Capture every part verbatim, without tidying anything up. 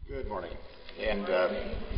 Good morning. And uh,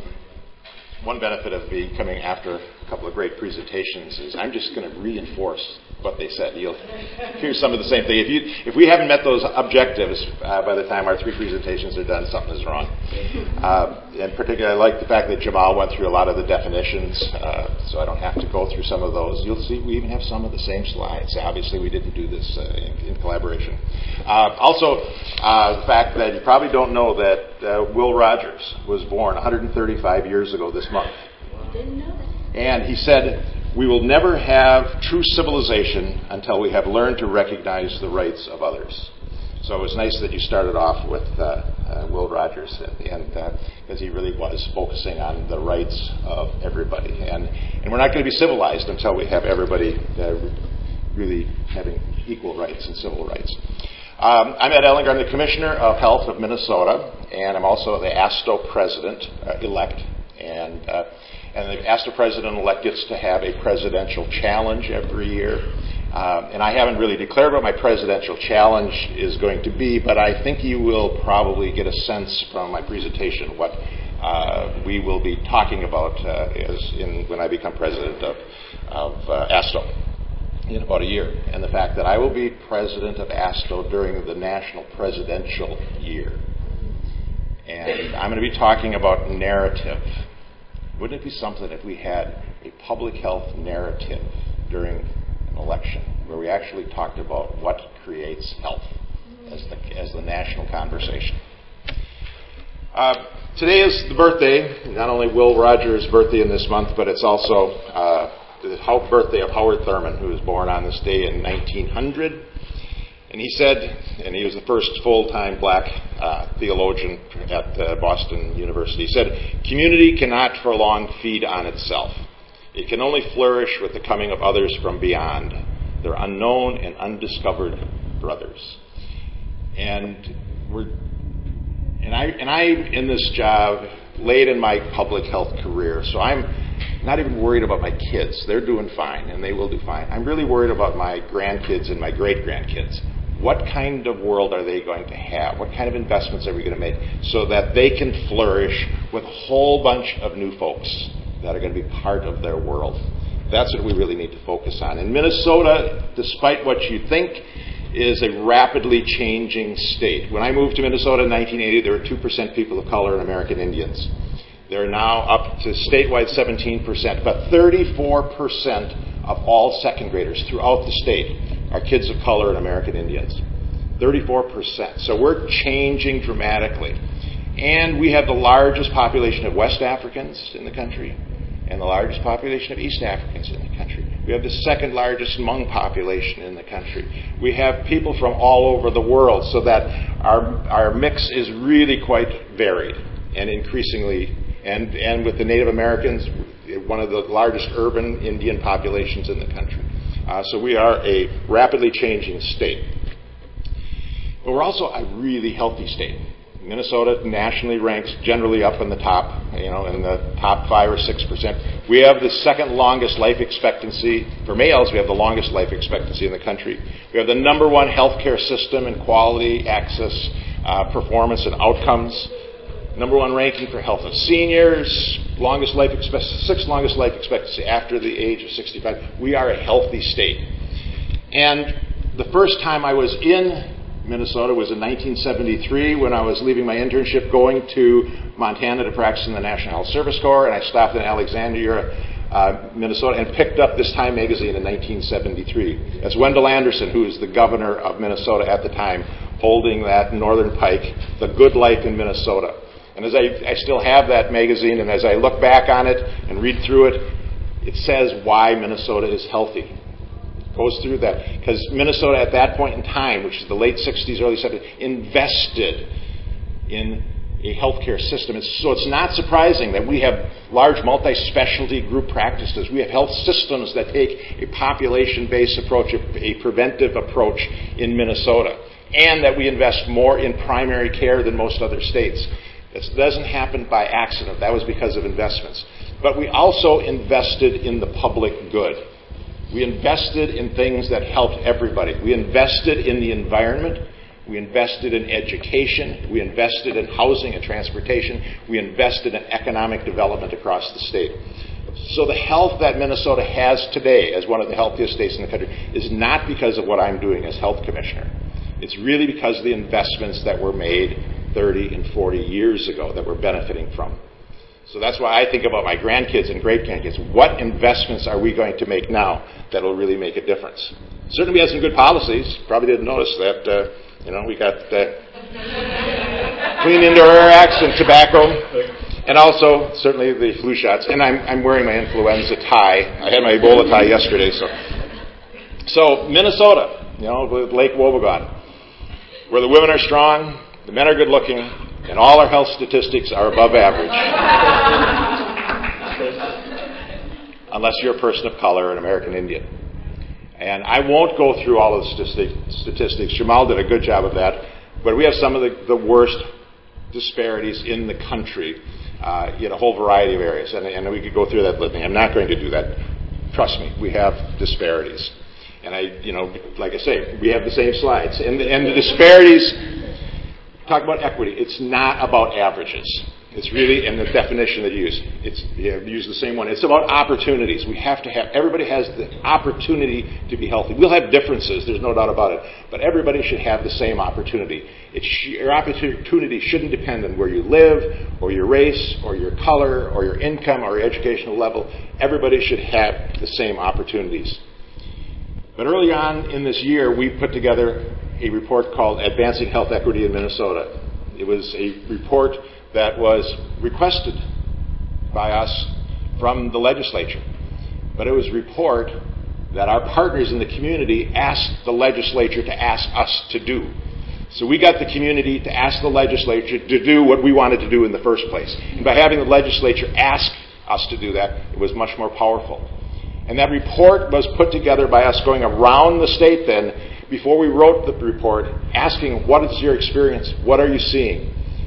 one benefit of me coming after a couple of great presentations is I'm just going to reinforce what they said. You'll hear some of the same thing. If you, if we haven't met those objectives uh, by the time our three presentations are done, something is wrong. Uh, in particular, I like the fact that Jamal went through a lot of the definitions, uh, so I don't have to go through some of those. You'll see we even have some of the same slides. Obviously, we didn't do this uh, in, in collaboration. Uh, also, uh, the fact that you probably don't know that uh, Will Rogers was born one hundred thirty-five years ago this month. Didn't know that. And he said, "We will never have true civilization until we have learned to recognize the rights of others." So it was nice that you started off with uh, uh, Will Rogers at the end, because uh, he really was focusing on the rights of everybody. And, and we're not going to be civilized until we have everybody uh, really having equal rights and civil rights. Um, I'm Ed Ellinger. I'm the Commissioner of Health of Minnesota, and I'm also the ASTO President-elect. Uh, and uh, And the ASTO President-elect gets to have a presidential challenge every year. Um, and I haven't really declared what my presidential challenge is going to be, but I think you will probably get a sense from my presentation what uh, we will be talking about uh, as in when I become president of, of uh, ASTO in about a year. And the fact that I will be president of ASTO during the national presidential year. And I'm going to be talking about narrative. Wouldn't it be something if we had a public health narrative during an election where we actually talked about what creates health as the, as the national conversation? Uh, today is the birthday, not only Will Rogers' birthday in this month, but it's also uh, the birthday of Howard Thurman, who was born on this day in nineteen hundred. And he said, and he was the first full-time black uh, theologian at uh, Boston University, he said, "Community cannot for long feed on itself. It can only flourish with the coming of others from beyond, their unknown and undiscovered brothers." And we're, and I, and I'm in this job late in my public health career, so I'm not even worried about my kids. They're doing fine, and they will do fine. I'm really worried about my grandkids and my great-grandkids. What kind of world are they going to have? What kind of investments are we going to make so that they can flourish with a whole bunch of new folks that are going to be part of their world? That's what we really need to focus on. In Minnesota, despite what you think, is a rapidly changing state. When I moved to Minnesota in nineteen eighty, there were two percent people of color and American Indians. They're now up to statewide seventeen percent, but thirty-four percent of all second graders throughout the state are kids of color and American Indians. thirty-four percent. So we're changing dramatically. And we have the largest population of West Africans in the country and the largest population of East Africans in the country. We have the second largest Hmong population in the country. We have people from all over the world, so that our, our mix is really quite varied and increasingly. And, and with the Native Americans, one of the largest urban Indian populations in the country. Uh, so we are a rapidly changing state. But we're also a really healthy state. Minnesota nationally ranks generally up in the top, you know, in the top five or six percent. We have the second longest life expectancy. For males, we have the longest life expectancy in the country. We have the number one healthcare system in quality, access, uh, performance, and outcomes. Number one ranking for health of seniors, longest life expectancy, sixth longest life expectancy after the age of sixty-five. We are a healthy state. And the first time I was in Minnesota was in nineteen seventy-three when I was leaving my internship going to Montana to practice in the National Health Service Corps, and I stopped in Alexandria, uh, Minnesota, and picked up this Time magazine in nineteen seventy-three. That's Wendell Anderson, who was the governor of Minnesota at the time, holding that Northern Pike, The Good Life in Minnesota. And as I, I still have that magazine, and as I look back on it and read through it, it says why Minnesota is healthy. It goes through that. Because Minnesota at that point in time, which is the late sixties, early seventies, invested in a healthcare system. It's, so it's not surprising that we have large multi-specialty group practices. We have health systems that take a population-based approach, a, a preventive approach in Minnesota. And that we invest more in primary care than most other states. This doesn't happen by accident. That was because of investments. But we also invested in the public good. We invested in things that helped everybody. We invested in the environment. We invested in education. We invested in housing and transportation. We invested in economic development across the state. So the health that Minnesota has today as one of the healthiest states in the country is not because of what I'm doing as health commissioner. It's really because of the investments that were made thirty and forty years ago that we're benefiting from. So that's why I think about my grandkids and great-grandkids. What investments are we going to make now that will really make a difference? Certainly we have some good policies. Probably didn't notice that, uh, you know, we got uh, clean indoor air acts and tobacco, and also certainly the flu shots. And I'm, I'm wearing my influenza tie. I had my Ebola tie yesterday. So, so Minnesota, you know, with Lake Wobegon, where the women are strong, the men are good-looking, and all our health statistics are above average. Unless you're a person of color, an American Indian. And I won't go through all of the statistics. Jamal did a good job of that. But we have some of the, the worst disparities in the country uh, in a whole variety of areas. And, and we could go through that litany. I'm not going to do that. Trust me, we have disparities. And I, you know, like I say, we have the same slides. And the, and the disparities, talk about equity. It's not about averages. It's really, in the definition that you use, it's, you use the same one. It's about opportunities. We have to have, everybody has the opportunity to be healthy. We'll have differences, there's no doubt about it. But everybody should have the same opportunity. It sh- your opportunity shouldn't depend on where you live, or your race, or your color, or your income, or your educational level. Everybody should have the same opportunities. But early on in this year, we put together a report called Advancing Health Equity in Minnesota. It was a report that was requested by us from the legislature. But it was a report that our partners in the community asked the legislature to ask us to do. So we got the community to ask the legislature to do what we wanted to do in the first place. And by having the legislature ask us to do that, it was much more powerful. And that report was put together by us going around the state then, before we wrote the report, asking, what is your experience? What are you seeing?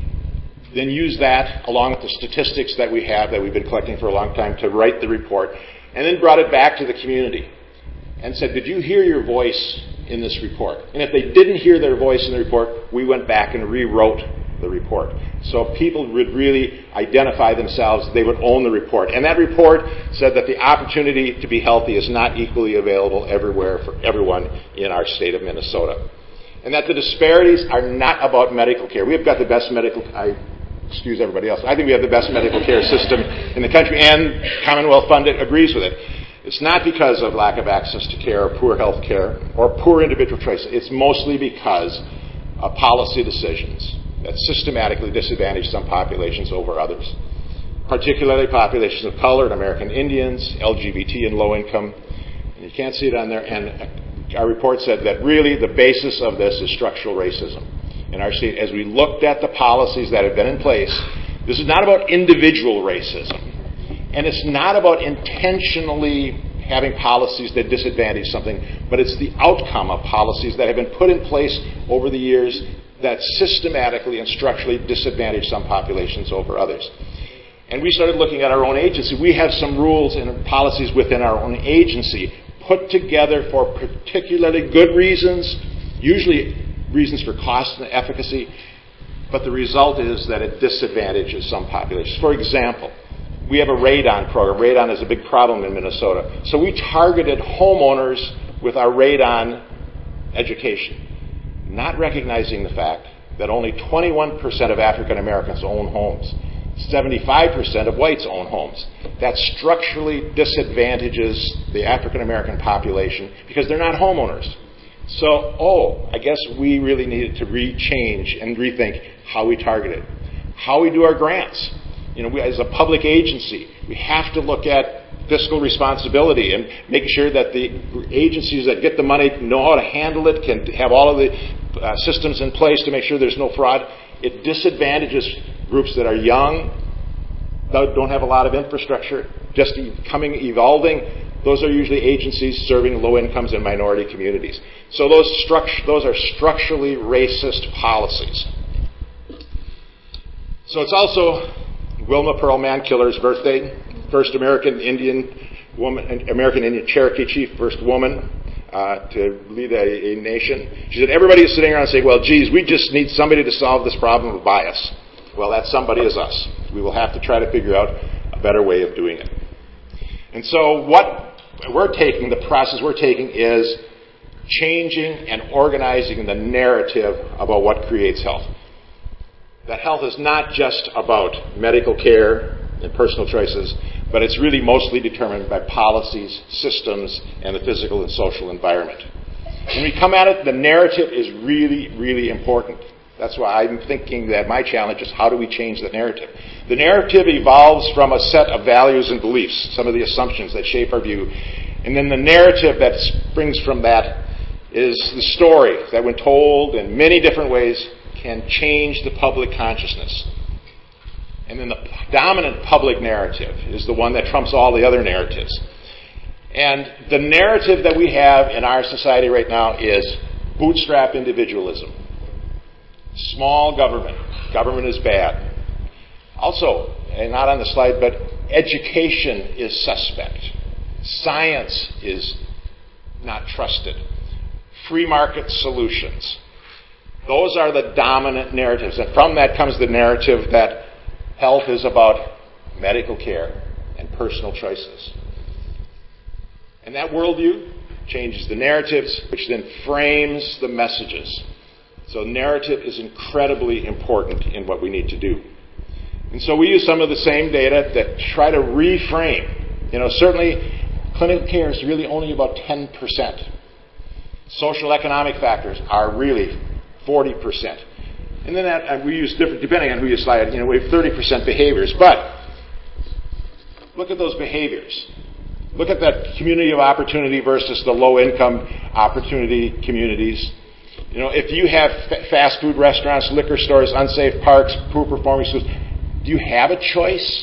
Then use that along with the statistics that we have that we've been collecting for a long time to write the report, and then brought it back to the community and said, did you hear your voice in this report? And if they didn't hear their voice in the report, we went back and rewrote the report. So people would really identify themselves, they would own the report. And that report said that the opportunity to be healthy is not equally available everywhere for everyone in our state of Minnesota. And that the disparities are not about medical care. We've got the best medical, I excuse everybody else, I think we have the best medical care system in the country, and Commonwealth Fund agrees with it. It's not because of lack of access to care or poor health care or poor individual choice. It's mostly because of policy decisions that systematically disadvantage some populations over others, particularly populations of color and American Indians, L G B T, and low income. And you can't see it on there. And our report said that really the basis of this is structural racism in our state. As we looked at the policies that have been in place, this is not about individual racism. And it's not about intentionally having policies that disadvantage something, but it's the outcome of policies that have been put in place over the years that systematically and structurally disadvantage some populations over others. And we started looking at our own agency. We have some rules and policies within our own agency put together for particularly good reasons, usually reasons for cost and efficacy, but the result is that it disadvantages some populations. For example, we have a radon program. Radon is a big problem in Minnesota. So we targeted homeowners with our radon education, not recognizing the fact that only twenty-one percent of African Americans own homes. seventy-five percent of whites own homes. That structurally disadvantages the African American population because they're not homeowners. So, oh, I guess we really needed to re-change and rethink how we target it, how we do our grants. You know, we, as a public agency, we have to look at fiscal responsibility and make sure that the agencies that get the money know how to handle it, can have all of the uh, systems in place to make sure there's no fraud. It disadvantages groups that are young, don't have a lot of infrastructure, just coming, evolving. Those are usually agencies serving low incomes and minority communities. So those, struct- those are structurally racist policies. So it's also Wilma Pearl Mankiller's birthday, first American Indian woman, American Indian Cherokee chief, first woman. Uh, uh, to lead a, a nation. She said, everybody is sitting around saying, well, geez, we just need somebody to solve this problem of bias. Well, that somebody is us. We will have to try to figure out a better way of doing it. And so what we're taking, the process we're taking is changing and organizing the narrative about what creates health. That health is not just about medical care and personal choices, but it's really mostly determined by policies, systems, and the physical and social environment. When we come at it, the narrative is really, really important. That's why I'm thinking that my challenge is how do we change the narrative? The narrative evolves from a set of values and beliefs, some of the assumptions that shape our view. And then the narrative that springs from that is the story that, when told in many different ways, can change the public consciousness. And then the dominant public narrative is the one that trumps all the other narratives. And the narrative that we have in our society right now is bootstrap individualism. Small government. Government is bad. Also, and not on the slide, but education is suspect. Science is not trusted. Free market solutions. Those are the dominant narratives. And from that comes the narrative that health is about medical care and personal choices. And that worldview changes the narratives, which then frames the messages. So narrative is incredibly important in what we need to do. And so we use some of the same data that try to reframe. You know, certainly clinical care is really only about ten percent. Social economic factors are really forty percent. And then that, and we use different, depending on who you slide, you know, we have thirty percent behaviors. But look at those behaviors. Look at that community of opportunity versus the low-income opportunity communities. You know, if you have f- fast food restaurants, liquor stores, unsafe parks, poor-performing schools, do you have a choice?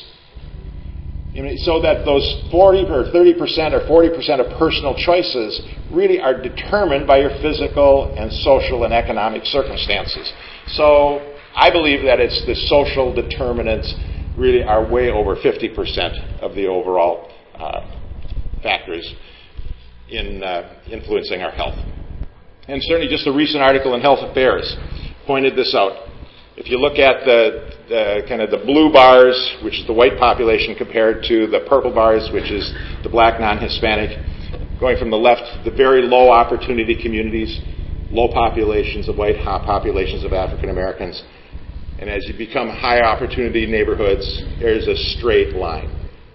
I mean, so that those forty or thirty percent or forty percent of personal choices really are determined by your physical and social and economic circumstances. So I believe that it's the social determinants really are way over fifty percent of the overall uh, factors in uh, influencing our health. And certainly just a recent article in Health Affairs pointed this out. If you look at the, the kind of the blue bars, which is the white population, compared to the purple bars, which is the black non-Hispanic, going from the left, the very low opportunity communities, low populations of white, high populations of African Americans. And as you become high opportunity neighborhoods, there's a straight line.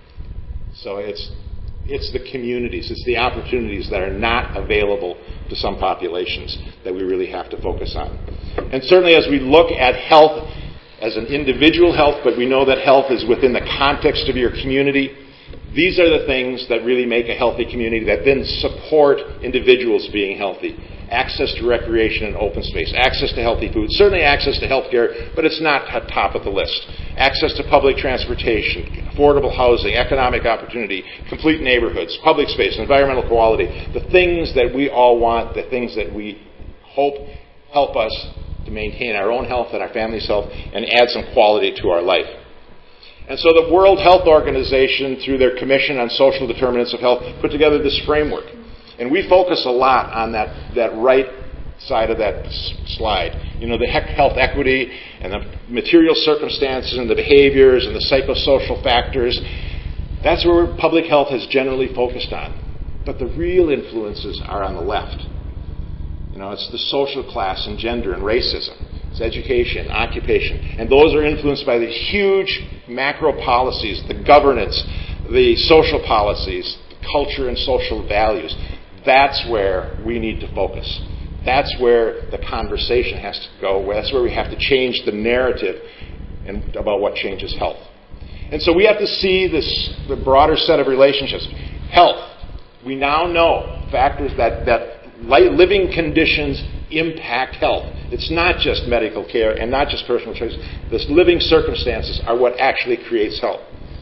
So it's it's the communities, it's the opportunities that are not available to some populations that we really have to focus on. And certainly as we look at health as an individual health, but we know that health is within the context of your community, these are the things that really make a healthy community that then support individuals being healthy. Access to recreation and open space, access to healthy food, certainly access to health care, but it's not at top of the list. Access to public transportation, affordable housing, economic opportunity, complete neighborhoods, public space, environmental quality, the things that we all want, the things that we hope help us to maintain our own health and our family's health and add some quality to our life. And so the World Health Organization, through their Commission on Social Determinants of Health, put together this framework. And we focus a lot on that, that right side of that slide. You know, the health equity and the material circumstances and the behaviors and the psychosocial factors. That's where public health has generally focused on. But the real influences are on the left. You know, it's the social class and gender and racism. It's education, occupation. And those are influenced by the huge macro policies, the governance, the social policies, culture and social values. That's where we need to focus. That's where the conversation has to go. That's where we have to change the narrative and about what changes health. And so we have to see this the broader set of relationships. Health. We now know factors that, that living conditions impact health. It's not just medical care and not just personal choice. The living circumstances are what actually creates health.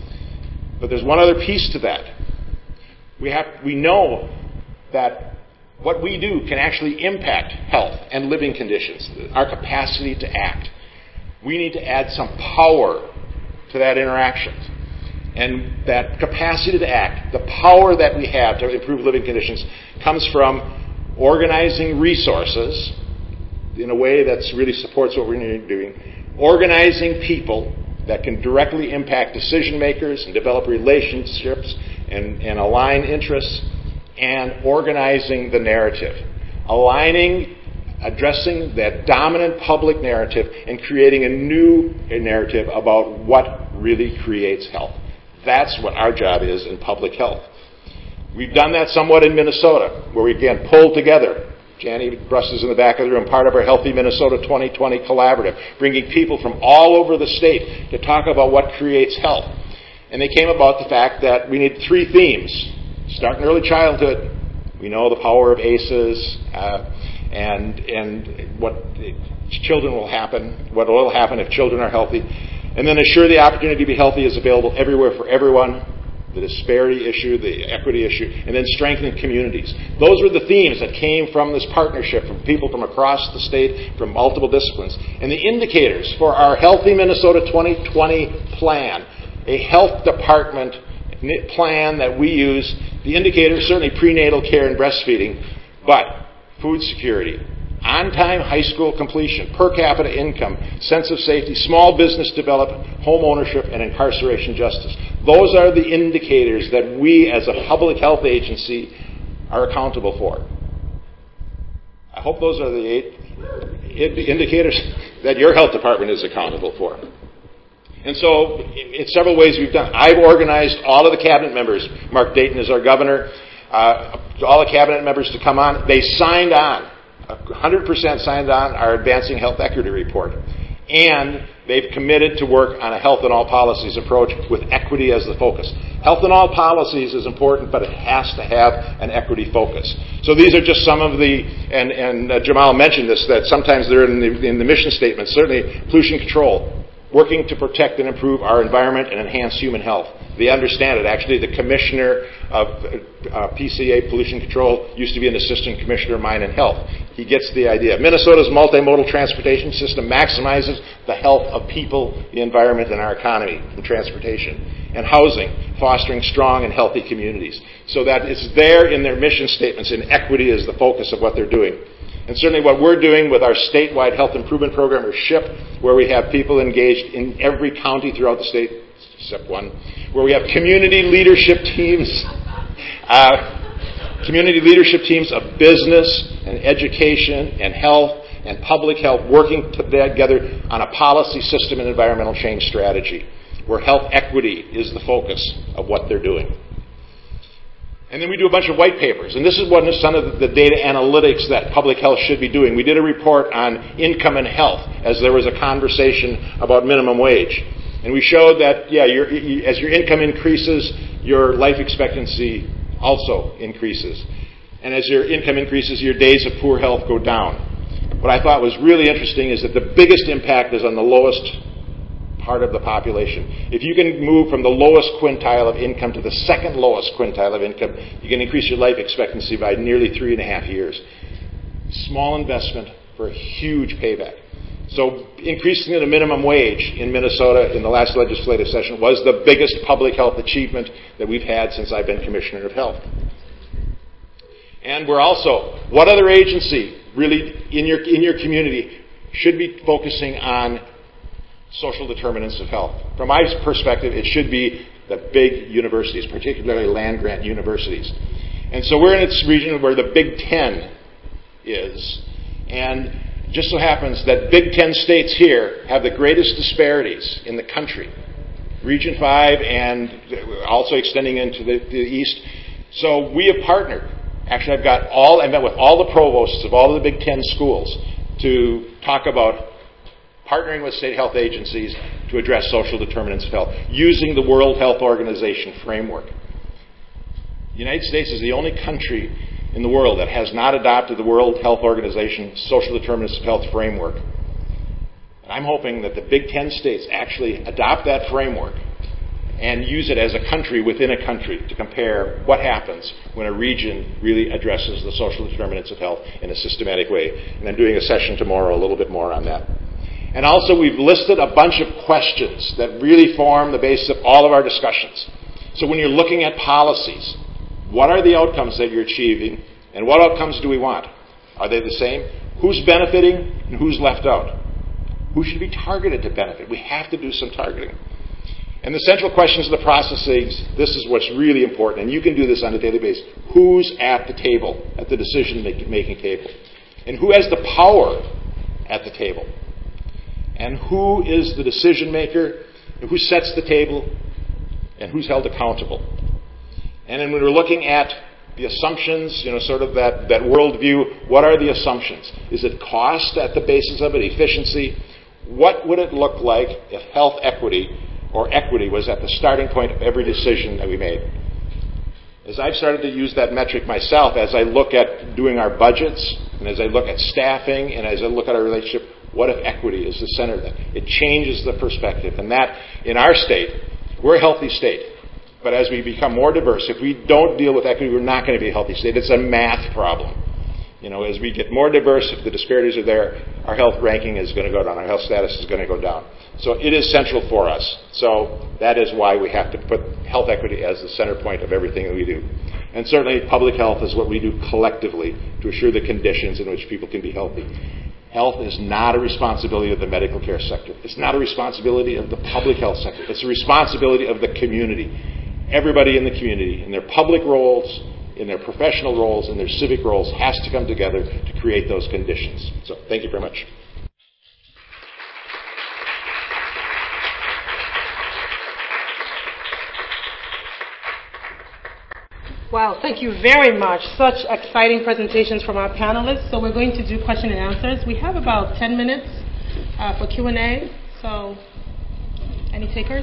But there's one other piece to that. We have we know that what we do can actually impact health and living conditions, our capacity to act. We need to add some power to that interaction. And that capacity to act, the power that we have to improve living conditions, comes from organizing resources in a way that really supports what we're doing, organizing people that can directly impact decision makers and develop relationships and, and align interests, and organizing the narrative. Aligning, addressing that dominant public narrative and creating a new narrative about what really creates health. That's what our job is in public health. We've done that somewhat in Minnesota, where we again pulled together. Janie Bruss is in the back of the room, part of our Healthy Minnesota twenty twenty collaborative, bringing people from all over the state to talk about what creates health. And they came about the fact that we need three themes. Start in early childhood. We know the power of A C Es uh, and and what children will happen, what will happen if children are healthy. And then assure the opportunity to be healthy is available everywhere for everyone. The disparity issue, the equity issue, and then strengthening communities. Those were the themes that came from this partnership from people from across the state, from multiple disciplines. And the indicators for our Healthy Minnesota twenty twenty plan, a health department plan that we use, the indicators, certainly prenatal care and breastfeeding, but food security, on-time high school completion, per capita income, sense of safety, small business development, home ownership, and incarceration justice. Those are the indicators that we as a public health agency are accountable for. I hope those are the eight indicators that your health department is accountable for. And so, in several ways we've done. I've organized all of the cabinet members. Mark Dayton is our governor. Uh, all the cabinet members to come on. They signed on. one hundred percent signed on our Advancing Health Equity Report. And they've committed to work on a health in all policies approach with equity as the focus. Health in all policies is important, but it has to have an equity focus. So these are just some of the, and, and uh, Jamal mentioned this, that sometimes they're in the, in the mission statement. Certainly pollution control, working to protect and improve our environment and enhance human health. They understand it. Actually, the commissioner of uh, P C A, Pollution Control, used to be an assistant commissioner of mine in health. He gets the idea. Minnesota's multimodal transportation system maximizes the health of people, the environment, and our economy from transportation. And housing, fostering strong and healthy communities. So that it's there in their mission statements, and equity is the focus of what they're doing. And certainly what we're doing with our statewide health improvement program, or SHIP, where we have people engaged in every county throughout the state, except one, where we have community leadership teams, uh, community leadership teams of business and education and health and public health working together on a policy system and environmental change strategy, where health equity is the focus of what they're doing. And then we do a bunch of white papers. And this is one of some of the data analytics that public health should be doing. We did a report on income and health as there was a conversation about minimum wage. And we showed that, yeah, your, as your income increases, your life expectancy also increases. And as your income increases, your days of poor health go down. What I thought was really interesting is that the biggest impact is on the lowest part of the population. If you can move from the lowest quintile of income to the second lowest quintile of income, you can increase your life expectancy by nearly three and a half years. Small investment for a huge payback. So increasing the minimum wage in Minnesota in the last legislative session was the biggest public health achievement that we've had since I've been Commissioner of Health. And we're also, what other agency really in your, in your community should be focusing on social determinants of health? From my perspective, it should be the big universities, particularly land-grant universities. And so we're in this region where the Big Ten is. And it just so happens that Big Ten states here have the greatest disparities in the country. Region five and also extending into the, the east. So we have partnered. Actually, I've got all, I met with all the provosts of all of the Big Ten schools to talk about partnering with state health agencies to address social determinants of health, using the World Health Organization framework. The United States is the only country in the world that has not adopted the World Health Organization social determinants of health framework. And I'm hoping that the Big Ten states actually adopt that framework and use it as a country within a country to compare what happens when a region really addresses the social determinants of health in a systematic way. And I'm doing a session tomorrow a little bit more on that. And also, we've listed a bunch of questions that really form the basis of all of our discussions. So when you're looking at policies, what are the outcomes that you're achieving, and what outcomes do we want? Are they the same? Who's benefiting and who's left out? Who should be targeted to benefit? We have to do some targeting. And the central questions of the process is, this is what's really important, and you can do this on a daily basis. Who's at the table, at the decision-making table? And who has the power at the table? And who is the decision maker? And who sets the table? And who's held accountable? And then when we're looking at the assumptions, you know, sort of that, that worldview, what are the assumptions? Is it cost at the basis of it, efficiency? What would it look like if health equity or equity was at the starting point of every decision that we made? As I've started to use that metric myself, as I look at doing our budgets, and as I look at staffing, and as I look at our relationship, what if equity is the center of that? It changes the perspective. And that, in our state, we're a healthy state. But as we become more diverse, if we don't deal with equity, we're not going to be a healthy state. It's a math problem. You know, as we get more diverse, if the disparities are there, our health ranking is going to go down. Our health status is going to go down. So it is central for us. So that is why we have to put health equity as the center point of everything that we do. And certainly public health is what we do collectively to assure the conditions in which people can be healthy. Health is not a responsibility of the medical care sector. It's not a responsibility of the public health sector. It's a responsibility of the community. Everybody in the community, in their public roles, in their professional roles, in their civic roles, has to come together to create those conditions. So thank you very much. Wow, thank you very much. Such exciting presentations from our panelists. So we're going to do question and answers. We have about ten minutes uh, for Q and A. So any takers?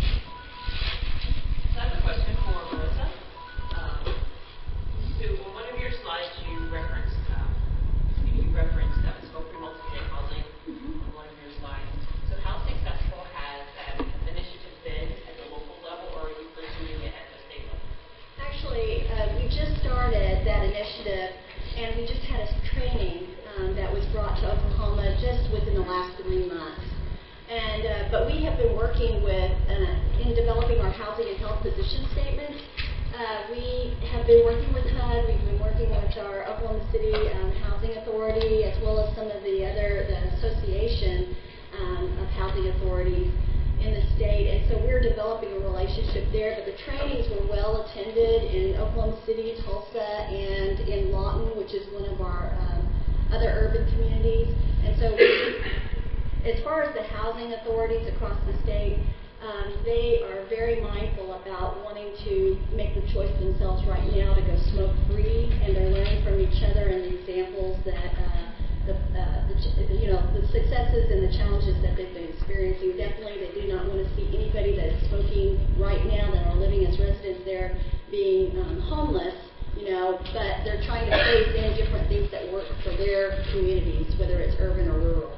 I have a question for Melissa. Um, so on one of your slides, you referenced um, you referenced uh, scope for multi-unit housing mm-hmm. on one of your slides. So how successful has that initiative been at the local level, or are you pursuing it at the state level? Actually, uh, we just started that initiative, and we just had a training um, that was brought to Oklahoma just within the last three months. And uh, but we have been working with uh, in developing our housing and health position statements. Uh, we have been working with H U D. We've been working with our Oklahoma City um, Housing Authority, as well as some of the other the association um, of housing authorities in the state. And so we're developing a relationship there. But the trainings were well attended in Oklahoma City, Tulsa, and in Lawton, which is one of our um, other urban communities. And so we as far as the housing authorities across the state, um, they are very mindful about wanting to make the choice themselves right now to go smoke-free, and they're learning from each other and the examples that, uh, the, uh, the, you know, the successes and the challenges that they've been experiencing. Definitely, they do not want to see anybody that is smoking right now that are living as residents there being um, homeless. You know, but they're trying to phase in different things that work for their communities, whether it's urban or rural.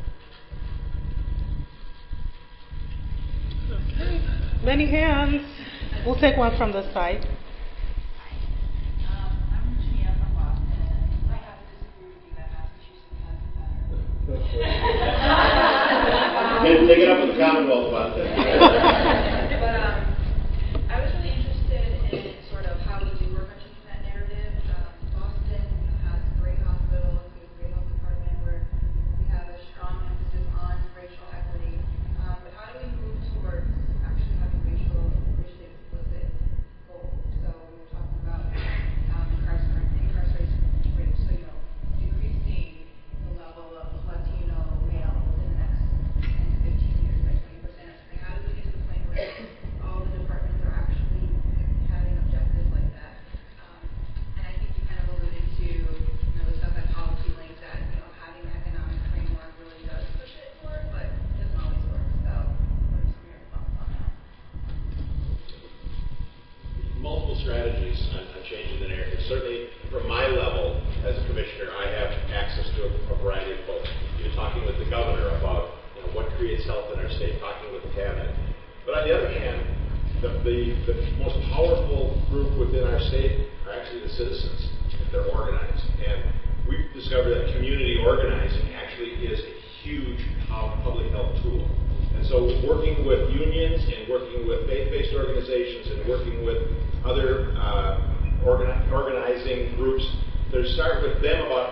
Okay. Many hands. We'll take one from the side. Um, I'm Virginia from Boston. I have to disagree with you that Massachusetts has it better. Maybe take it up with the Commonwealth about that. But um, I was really interested in sort of how we do work on changing that narrative. Um, Boston has a great hospital, a great health department where we have a strong emphasis on racial equity. Um, but how do we move towards actually having racial, racially explicit goals? So we were talking about um, incarceration rates, so you know, decreasing the level of Latino males in the next ten to fifteen years by twenty percent. And how do we get to the point where all the departments are actually having objectives like that? Um, and I think you kind of alluded to, you know, the stuff at Policy Link that, you know, having an economic framework really does push it forward, but it doesn't always work. So what are some of your thoughts on that? Multiple strategies on, on changing the narrative. Certainly, from my level as a commissioner, I have access to a, a variety of folks. You're talking with the governor about, you know, what creates health in our state, talking with the cabinet. But on the other hand, the, the, the most powerful group within our state are actually the citizens. They're organized. And we've discovered that community organizing actually is a huge public health tool. And so working with unions and working with faith-based organizations and working with other uh, organi- organizing groups, to start with them about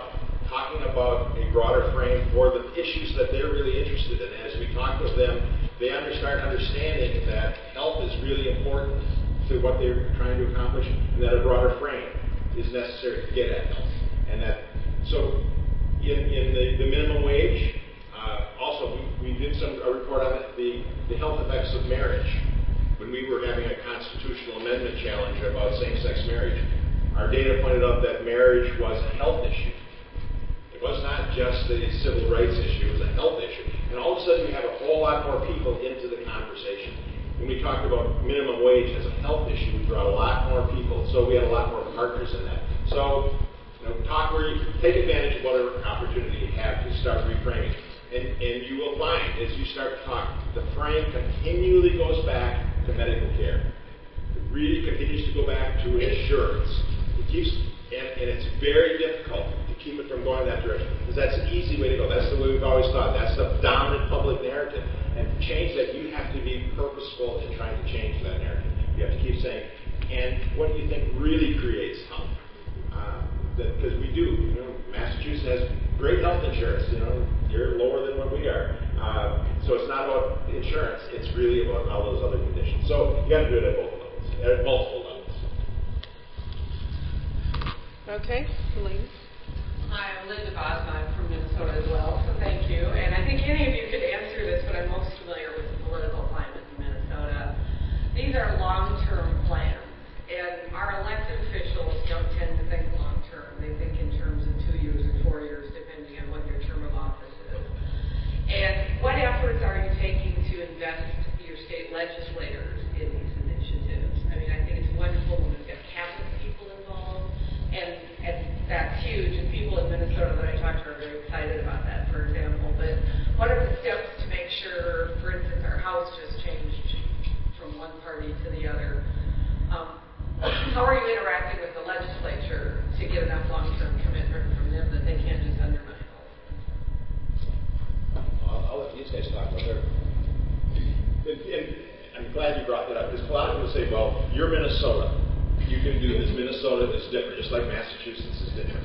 talking about a broader frame for the issues that they're really interested in. As we talk with them, they under, start understanding that health is really important to what they're trying to accomplish, and that a broader frame is necessary to get at health. And that, so in, in the, the minimum wage, uh, also we, we did some a report on the, the health effects of marriage. When we were having a constitutional amendment challenge about same-sex marriage, our data pointed out that marriage was a health issue. It was not just a civil rights issue, it was a health issue. And all of a sudden we have a whole lot more people into the conversation. When we talked about minimum wage as a health issue, we brought a lot more people. So we had a lot more partners in that. So, you know, talk where you take advantage of whatever opportunity you have to start reframing. And, and you will find, as you start to talk, the frame continually goes back to medical care. It really continues to go back to insurance. It keeps, and, and it's very difficult to keep it from going that direction, because that's an easy way to go. That's the way we've always thought. That's the dominant public narrative. And to change that, you have to be purposeful in trying to change that narrative. You have to keep saying, and what do you think really creates health? Because uh, we do. You know, Massachusetts has great health insurance. You know, you're lower than what we are. Uh, so it's not about insurance. It's really about all those other conditions. So you got to do it at both levels, at multiple levels. Okay, Elaine. Hi, I'm Linda Bosma. I'm from Minnesota as well, so thank you. And I think any of you could answer this, but I'm most familiar with the political climate in Minnesota. These are long-term plans, and our elected officials don't tend to think long-term. They think in terms of two years or four years, depending on what your term of office is. And what efforts are you taking to invest your state legislators in these initiatives? I mean, I think it's wonderful when we've got cabinet people involved, and, and that's huge. And people in Minnesota that I talk to are very excited about that, for example. But what are the steps to make sure, for instance, our House just changed from one party to the other? Um, how are you interacting with the legislature to get enough long-term commitment from them that they can't just undermine it? I'll, I'll let these guys talk about their. And, and I'm glad you brought that up, because a lot of people say, well, you're Minnesota. You can do this. Minnesota is different, just like Massachusetts is different.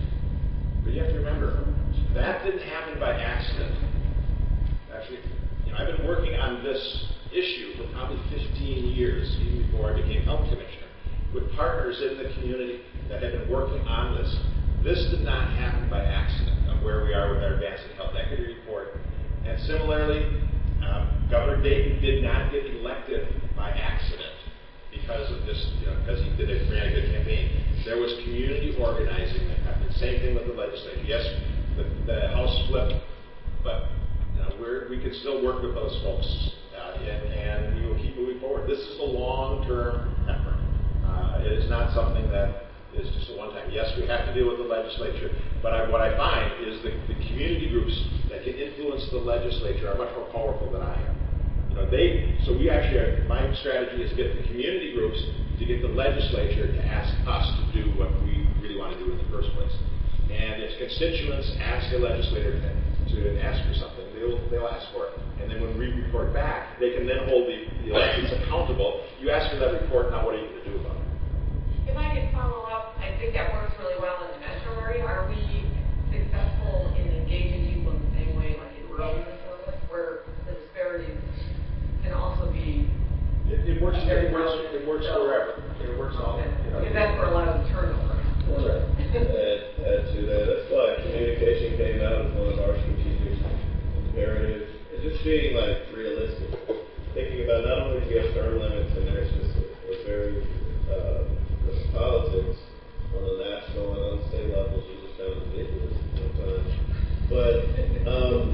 But you have to remember, that didn't happen by accident. Actually, you know, I've been working on this issue for probably fifteen years, even before I became health commissioner, with partners in the community that have been working on this. This did not happen by accident of where we are with our Advancing Health Equity Report. And similarly, um, Governor Dayton did not get elected by accident because of this, you know, because he did a, ran a good campaign. There was community organizing that happened. Same thing with the legislature. Yes, the, the House flipped, but you know, we're, we can still work with those folks, uh, and, and we will keep moving forward. This is a long-term effort. Uh, it is not something that is just a one-time. Yes, we have to deal with the legislature, but I, what I find is the, the community groups that can influence the legislature are much more powerful than I am. You know, they, so we actually are, my strategy is to get the community groups to get the legislature to ask us to do what we really want to do in the first place. And if constituents ask a legislator to, to ask for something, they'll, they'll ask for it. And then when we report back, they can then hold the, the elections accountable. You ask for that report, now what are you going to do about it? If I could follow up, I think that works really well in the metro area. Are we successful in engaging people in the same way like in rural Minnesota, where the disparities can also be... It, it works, it works, it works wherever. It works all. Okay. You know, because that's where a lot of the turnover. Right. add, add to that. That's why communication came out as one of our strategic imperatives. And just being like realistic. Thinking about not only do you have term limits and there's just a, a very uh, politics on the national and on the state levels are just kind of ridiculous sometimes. But um,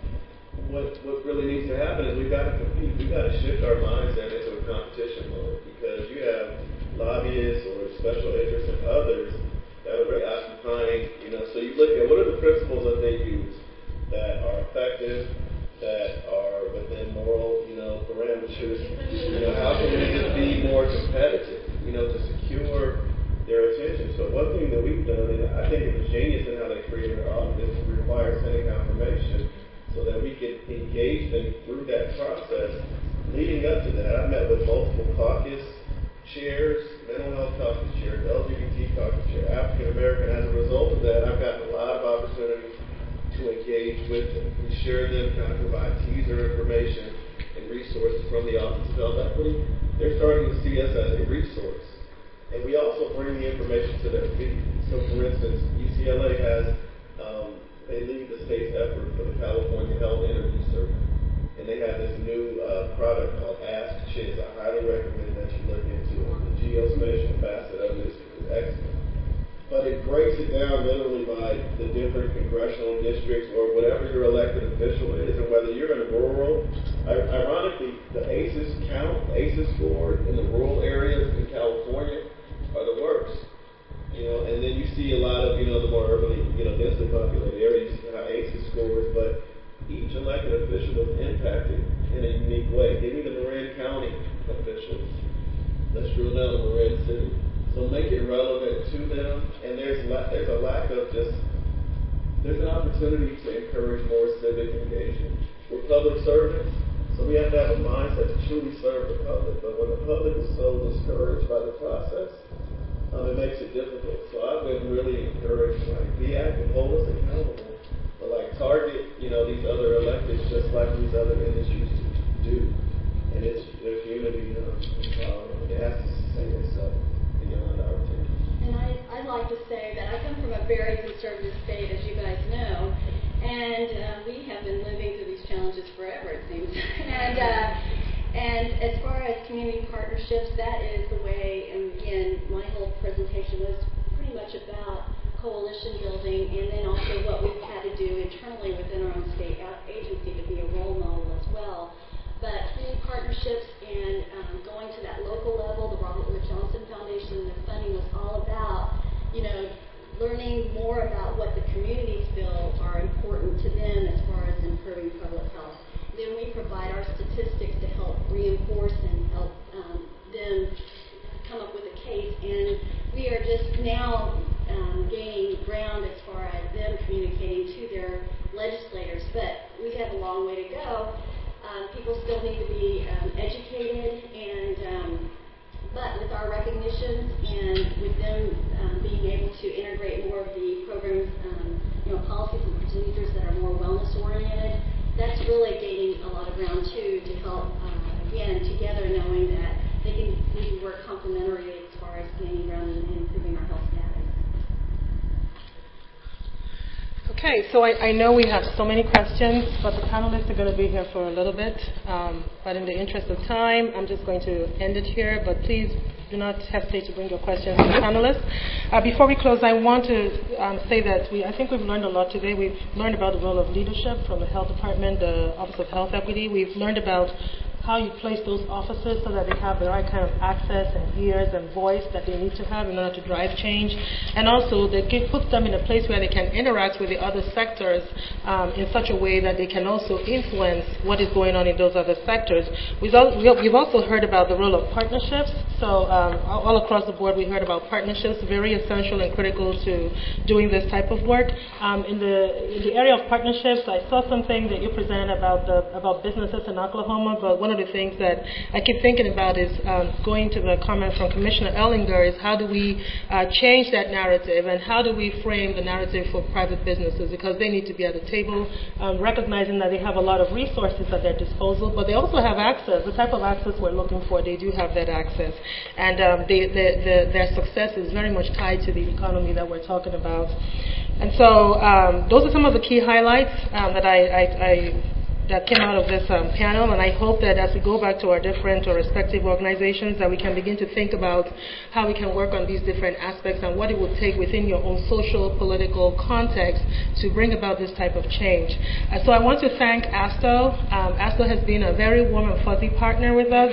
what what really needs to happen is we've got to compete. We've got to shift our mindset into a competition mode, because you have lobbyists or special interests and others that are very occupying, you know, so you look at what are the principles that they use that are effective, that are within moral, you know, parameters. You know, how can we just be more competitive, you know, to secure their attention? So one thing that we've done, and I think it was genius in how they created our office, is require Senate confirmation so that we could engage them through that process. Leading up to that, I met with multiple caucus chairs, mental health caucus chair, L G B T caucus chair, African American. As a result of that, I've gotten a lot of to engage with them. We share them, kind of provide teaser information and resources from the Office of Health Equity. They're starting to see us as a resource. And we also bring the information to their feet. So, for instance, U C L A has, um, they lead the state's effort for the California Health Interview Survey. And they have this new uh, product called Ask Chiz. I highly recommend that you look into it. The geospatial facet of this is excellent. But it breaks it down literally by the different congressional districts or whatever your elected official is, and whether you're in rural. Ironically, the A C E S count, A C E S score in the rural areas in California are the worst. You know, and then you see a lot of, you know, the more urbanly, you know, densely populated areas, you see how A C E S scores, but each elected official was impacted in a unique way. Give me the Marin County officials. Let's drill down to Marin City. So make it relevant to them, and there's la- there's a lack of just, there's an opportunity to encourage more civic engagement. We're public servants, so we have to have a mindset to truly serve the public. But when the public is so discouraged by the process, um, it makes it difficult. So I've been really encouraged, like, be active, hold us accountable, but like target, you know, these other electeds just like these other industries do. And it's there's unity, um, um, it has to sustain itself. And I, I'd like to say that I come from a very conservative state, as you guys know, and uh, we have been living through these challenges forever, it seems. and uh, and as far as community partnerships, that is the way, and again, my whole presentation was pretty much about coalition building, and then also what we've had to do internally within our own state agency to be a role model as well. But community partnerships and um, going to that local level, the Robert Wood Johnson Foundation, the funding was all about, you know, learning more about what the communities feel are important to them as far as improving public health. Then we provide our statistics to help reinforce and help um, them come up with a case. And we are just now um, gaining ground as far as them communicating to their legislators. But we have a long way to go. Um, people still need to be um, educated, and um, but with our recognition and with them um, being able to integrate more of the programs, um, you know, policies and procedures that are more wellness oriented, that's really gaining a lot of ground too to help, uh, again, together knowing that they can we work complementary as far as gaining ground and improving our health status. Okay, so I, I know we have so many questions, but the panelists are going to be here for a little bit. Um, but in the interest of time, I'm just going to end it here. But please do not hesitate to bring your questions to the panelists. Uh, before we close, I want to um, say that we I think we've learned a lot today. We've learned about the role of leadership from the Health Department, the Office of Health Equity. We've learned about how you place those officers so that they have the right kind of access and ears and voice that they need to have in order to drive change. And also, that it puts them in a place where they can interact with the other sectors um, in such a way that they can also influence what is going on in those other sectors. We've, al- we've also heard about the role of partnerships. So um, all across the board, we heard about partnerships, very essential and critical to doing this type of work. Um, in, the, in the area of partnerships, I saw something that you presented about the about businesses in Oklahoma, but one of the things that I keep thinking about is um, going to the comment from Commissioner Ellinger is how do we uh, change that narrative and how do we frame the narrative for private businesses, because they need to be at the table, um, recognizing that they have a lot of resources at their disposal, but they also have access, the type of access we're looking for. They do have that access, and um, they, they, the, their success is very much tied to the economy that we're talking about. And so um, those are some of the key highlights um, that I, I, I that came out of this um, panel, and I hope that as we go back to our different or respective organizations, that we can begin to think about how we can work on these different aspects and what it would take within your own social, political context to bring about this type of change. Uh, so I want to thank ASTO. Um, ASTO has been a very warm and fuzzy partner with us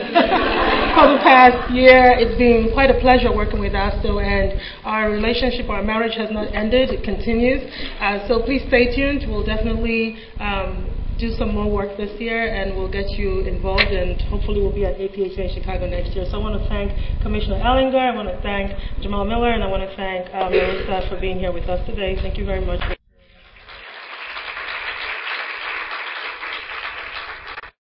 for the past year. It's been quite a pleasure working with ASTO, and our relationship, our marriage has not ended. It continues. Uh, so please stay tuned. We'll definitely um, do some more work this year, and we'll get you involved, and hopefully we'll be at A P H A in Chicago next year. So I want to thank Commissioner Ellinger, I want to thank Jamal Miller, and I want to thank uh, Marissa for being here with us today. Thank you very much.